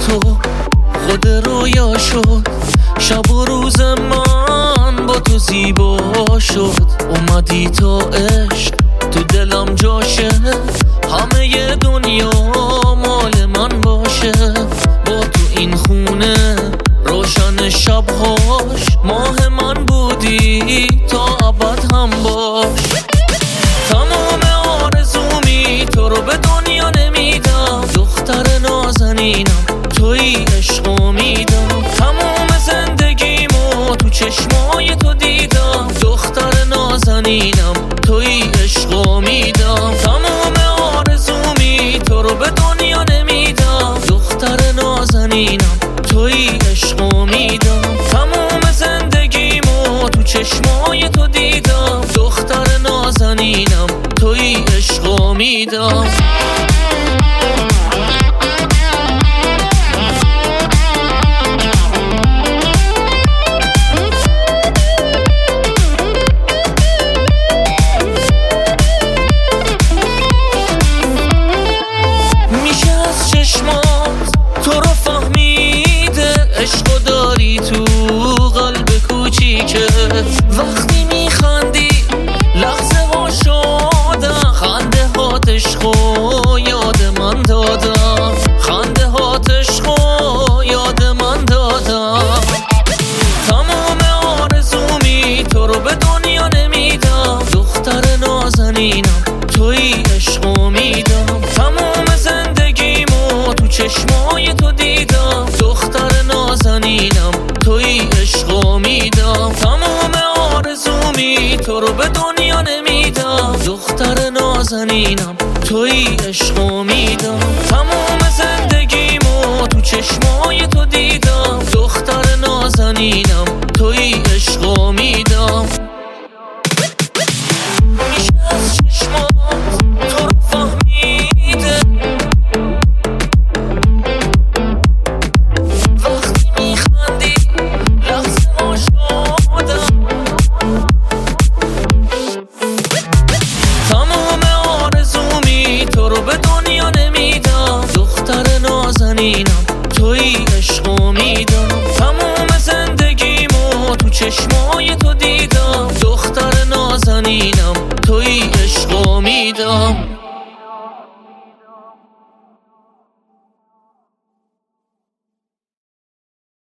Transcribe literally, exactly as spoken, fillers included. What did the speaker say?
تو خود رویا شد، شب و روز من با تو زیبا شد. اومدی تا عشق تو دلم جاشه، همه دنیا مال من باشه. با تو این خونه روشن شبهاش، ماه من بودی تا ابد هم باش. تمام آرزومی تو رو به دنیا نمیدم، دختر نازنینم توی عشق امیدم. تمام زندگیمو تو چشمای تو دیدم، دختر نازنینم توی عشق امیدم. تمام آرزومی تو رو به دنیا نمیدم، دختر نازنینم توی عشق امیدم. تمام زندگیمو تو چشمای تو دیدم، دختر نازنینم توی عشق امیدم. تو رو فهمیده عشقو داری تو قلب کوچیکه، وقتی میخندی لحظه ها شادم، خنده هات عشقو یاد من دادم، خنده هات عشقو یاد من دادم. تمام آرزومی تو رو به دنیا نمیدم، دختر نازنینم توی عشق امیدم. تمام زندگیمو تو چشمای تو دیدم، دختر نازنینم توی عشق امیدم. تمام آرزومی تو رو به دنیا نمیدم، دختر نازنینم توی عشق امیدم.